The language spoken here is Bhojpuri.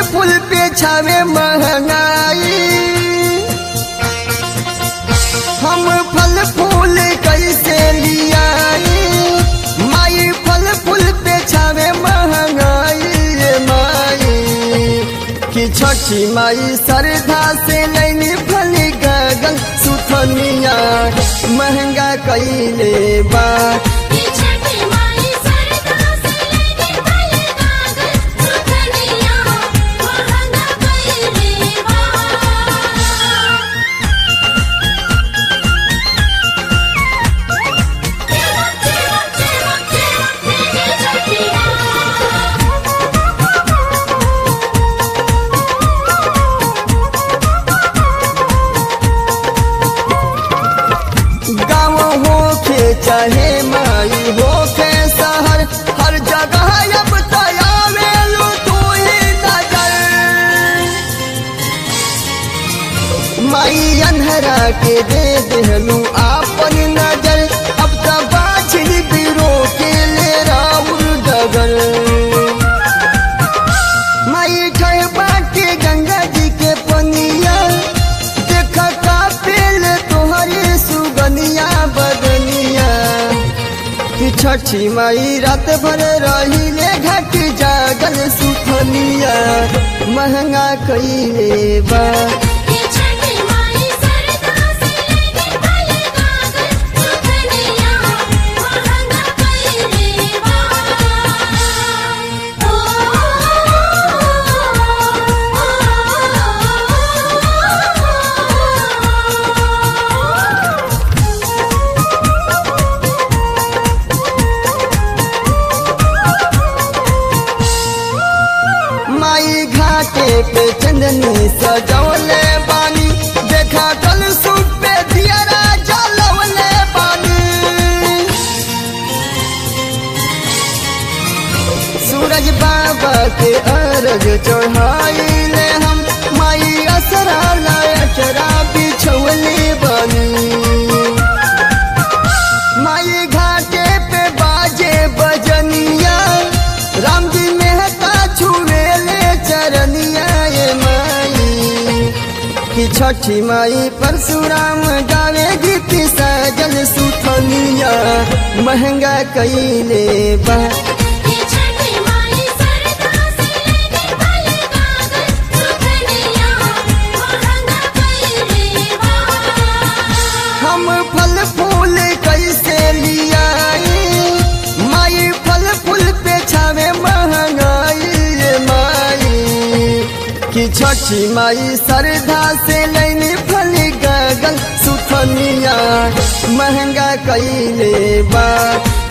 फूल पे छावे महंगाई। हम फल फूल कैसे लियाई, माई फल फूल पे छावे महंगाई रे माई। कि छठी माई श्रद्धा से लैनी फल गगन सुथनिया महंगा कैले बा। चाहे माई हो के शहर, हर जगह अब तयावे लो तू ही नजर। माई अन्हरा के दे देहलू आपन नजर, अब तो बाछिल बिरो के ले राउर डगर। माई ठहबा के गंगा जी के पनिया, देखा का पेल तोहरी सुगनिया बदनिया। छठी माई रात भर रहिले घाट जागल सुथनिया महंगा कैले बा। माई घाटे पे चंदनी सजौले बानी, देखा कल सूप पे दियरा जलवले बानी। सूरज बाबा के अर्घ चढ़ाइले हम, माई असरा लायचरा बिछौले बानी। माई घाटे पे बाजे बजनिया, राम जी मेहता छुवेले चरनिया ये माई। कि छठी माई परशुराम गावे गीत सजल सुथनिया महंगा कैले बा। हम फल फूल कैसे लियाई, माई फल फूल पे छावे महंगाई रे माई। कि छठी माई श्रद्धा से लैनी फल गगन सुथनिया महंगा कैले बा।